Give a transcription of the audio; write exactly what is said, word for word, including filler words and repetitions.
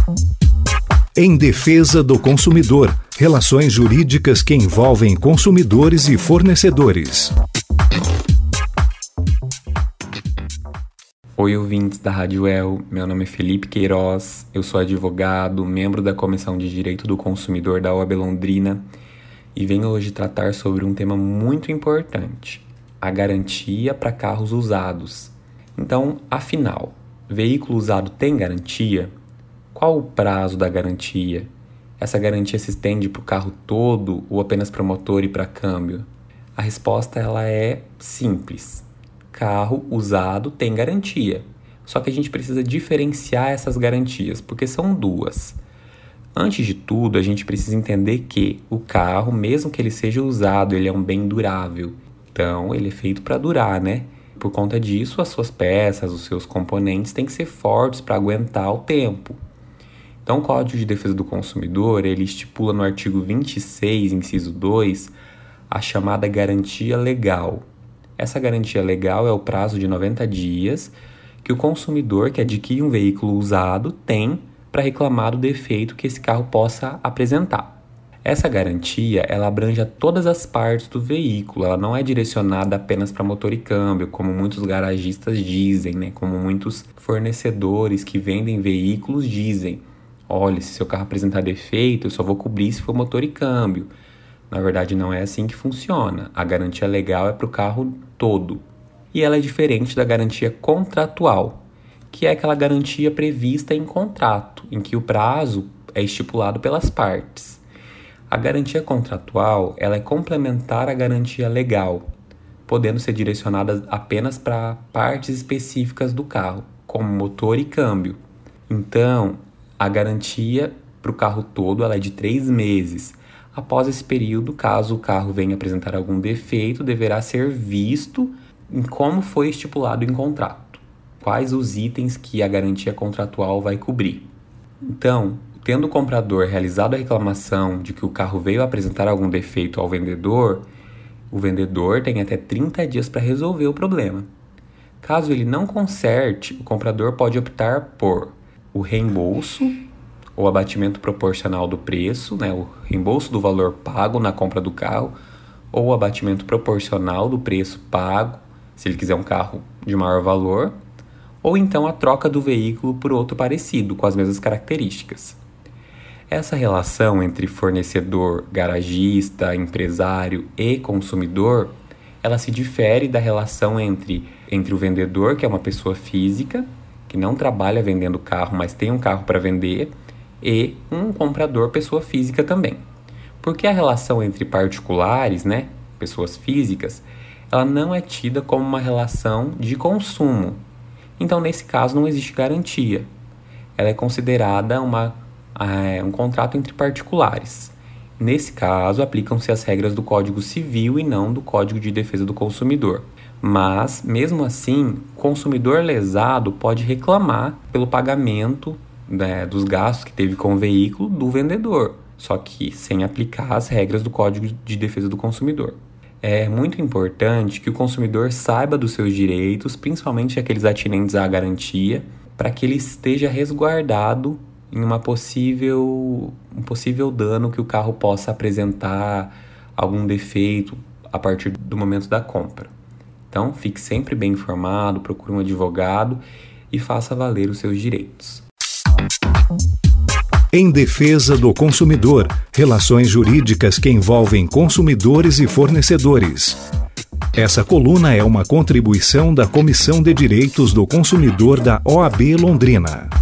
Em defesa do consumidor, relações jurídicas que envolvem consumidores e fornecedores. Oi, ouvintes da Rádio El, meu nome é Felipe Queiroz, eu sou advogado, membro da Comissão de Direito do Consumidor da O A B Londrina e venho hoje tratar sobre um tema muito importante, a garantia para carros usados. Então, afinal, veículo usado tem garantia? Qual o prazo da garantia? Essa garantia se estende para o carro todo ou apenas para motor e para câmbio? A resposta ela é simples. Carro usado tem garantia. Só que a gente precisa diferenciar essas garantias, porque são duas. Antes de tudo, a gente precisa entender que o carro, mesmo que ele seja usado, ele é um bem durável. Então, ele é feito para durar, né? Por conta disso, as suas peças, os seus componentes têm que ser fortes para aguentar o tempo. Então, o Código de Defesa do Consumidor, ele estipula no artigo vinte e seis, inciso dois, a chamada garantia legal. Essa garantia legal é o prazo de noventa dias que o consumidor que adquire um veículo usado tem para reclamar do defeito que esse carro possa apresentar. Essa garantia, ela abrange a todas as partes do veículo, ela não é direcionada apenas para motor e câmbio, como muitos garagistas dizem, né? Como muitos fornecedores que vendem veículos dizem. Olha, se seu carro apresentar defeito, eu só vou cobrir se for motor e câmbio. Na verdade, não é assim que funciona. A garantia legal é para o carro todo. E ela é diferente da garantia contratual, que é aquela garantia prevista em contrato, em que o prazo é estipulado pelas partes. A garantia contratual ela é complementar à garantia legal, podendo ser direcionada apenas para partes específicas do carro, como motor e câmbio. Então, a garantia para o carro todo ela é de três meses. Após esse período, caso o carro venha apresentar algum defeito, deverá ser visto em como foi estipulado em contrato. Quais os itens que a garantia contratual vai cobrir. Então, tendo o comprador realizado a reclamação de que o carro veio apresentar algum defeito ao vendedor, o vendedor tem até trinta dias para resolver o problema. Caso ele não conserte, o comprador pode optar por o reembolso, ou abatimento proporcional do preço, né, o reembolso do valor pago na compra do carro, ou o abatimento proporcional do preço pago, se ele quiser um carro de maior valor, ou então a troca do veículo por outro parecido, com as mesmas características. Essa relação entre fornecedor, garagista, empresário e consumidor, ela se difere da relação entre, entre o vendedor, que é uma pessoa física, que não trabalha vendendo carro, mas tem um carro para vender, e um comprador, pessoa física também. Porque a relação entre particulares, né, pessoas físicas, ela não é tida como uma relação de consumo. Então, nesse caso, não existe garantia. Ela é considerada uma, é, um contrato entre particulares. Nesse caso, aplicam-se as regras do Código Civil e não do Código de Defesa do Consumidor. Mas, mesmo assim, o consumidor lesado pode reclamar pelo pagamento, né, dos gastos que teve com o veículo do vendedor, só que sem aplicar as regras do Código de Defesa do Consumidor. É muito importante que o consumidor saiba dos seus direitos, principalmente aqueles atinentes à garantia, para que ele esteja resguardado em uma possível, um possível dano que o carro possa apresentar, algum defeito a partir do momento da compra. Então, fique sempre bem informado, procure um advogado e faça valer os seus direitos. Em defesa do consumidor, relações jurídicas que envolvem consumidores e fornecedores. Essa coluna é uma contribuição da Comissão de Direitos do Consumidor da O A B Londrina.